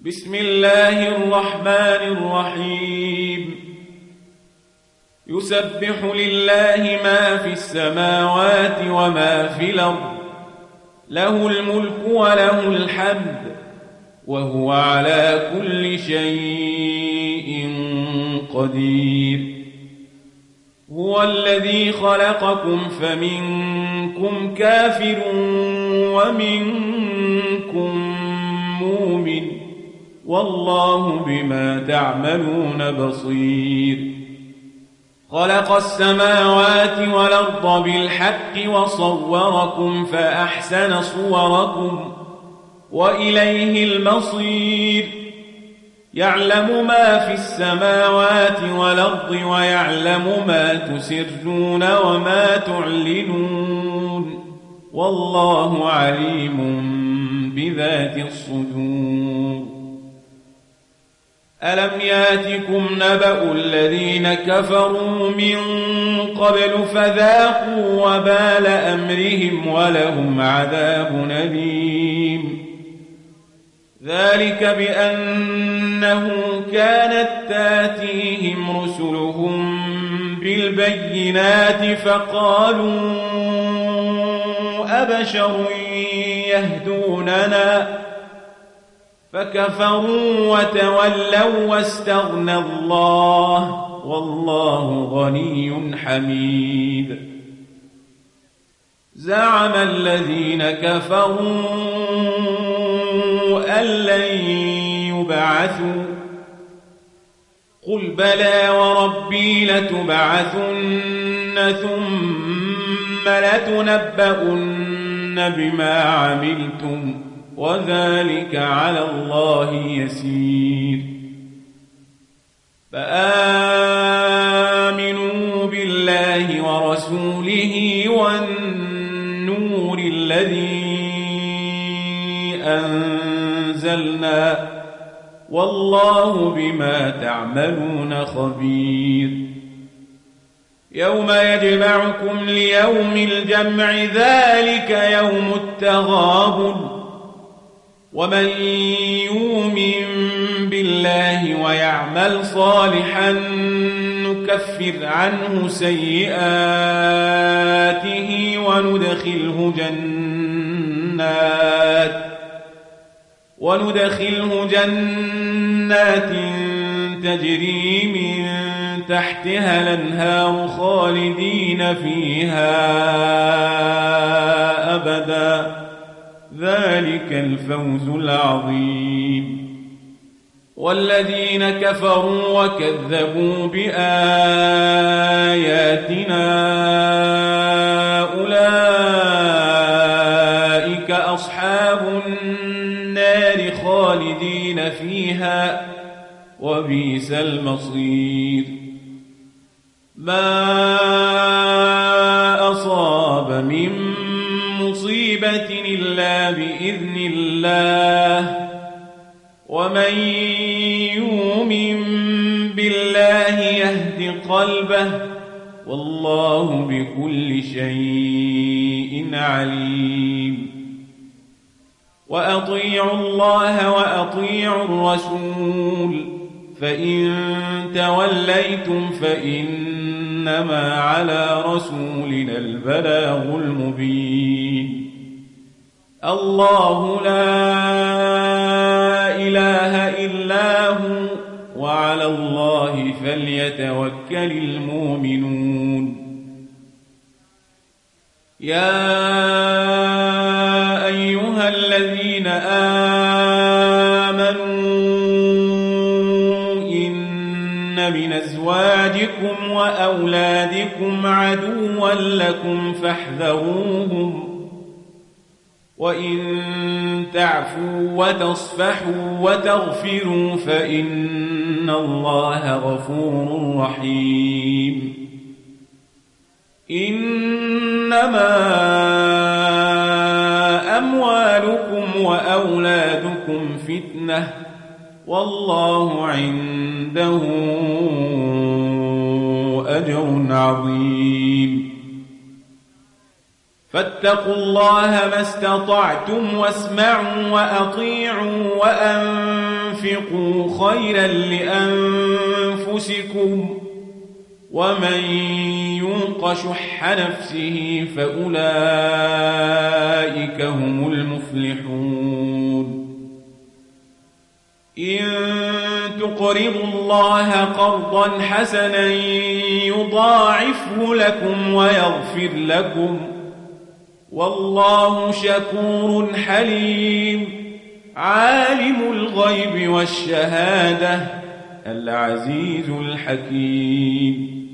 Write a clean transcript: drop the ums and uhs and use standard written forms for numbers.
بسم الله الرحمن الرحيم يسبح لله ما في السماوات وما في الأرض له الملك وله الحمد وهو على كل شيء قدير هو الذي خلقكم فمنكم كافر ومنكم مؤمن والله بما تعملون بصير خلق السماوات والأرض بالحق وصوركم فأحسن صوركم وإليه المصير يعلم ما في السماوات والأرض ويعلم ما تسرون وما تعلنون والله عليم بذات الصدور ألم ياتكم نبأ الذين كفروا من قبل فذاقوا وبال أمرهم ولهم عذاب أليم ذلك بأنه كانت تاتيهم رسلهم بالبينات فقالوا أبشر يهدوننا فكفروا وتولوا واستغنى الله والله غني حميد زعم الذين كفروا أن لن يبعثوا قل بلى وربي لتبعثن ثم لتنبؤن بما عملتم وذلك على الله يسير فآمنوا بالله ورسوله والنور الذي أنزلنا والله بما تعملون خبير يوم يجمعكم ليوم الجمع ذلك يوم التغابن ومن يؤمن بالله ويعمل صالحا نكفر عنه سيئاته وندخله جنات تجري من تحتها الأنهار خالدين فيها أبدا ذلك الفوز العظيم والذين كفروا وكذبوا بآياتنا أولئك أصحاب النار خالدين فيها وبئس المصير ما أصاب من مصيبة إلا بإذن الله ومن يؤمن بالله يهد قلبه والله بكل شيء عليم وأطيعوا الله وأطيعوا الرسول فإن توليتم فإنما على رسولنا البلاغ المبين الله لا إله إلا هو وعلى الله فليتوكل المؤمنون يا أيها الذين آمنوا إن من أزواجكم وأولادكم عدوا لكم فاحذروهم وإن تعفوا وتصفحوا وتغفروا فإن الله غفور رحيم إنما أموالكم وأولادكم فتنة والله عنده أجر عظيم فاتقوا الله ما استطعتم واسمعوا وأطيعوا وأنفقوا تنفقوا خيرا لأنفسكم ومن يوق شح نفسه فأولئك هم المفلحون إن تقرضوا الله قرضا حسنا يضاعفه لكم ويغفر لكم والله شكور حليم عالم الغيب والشهادة العزيز الحكيم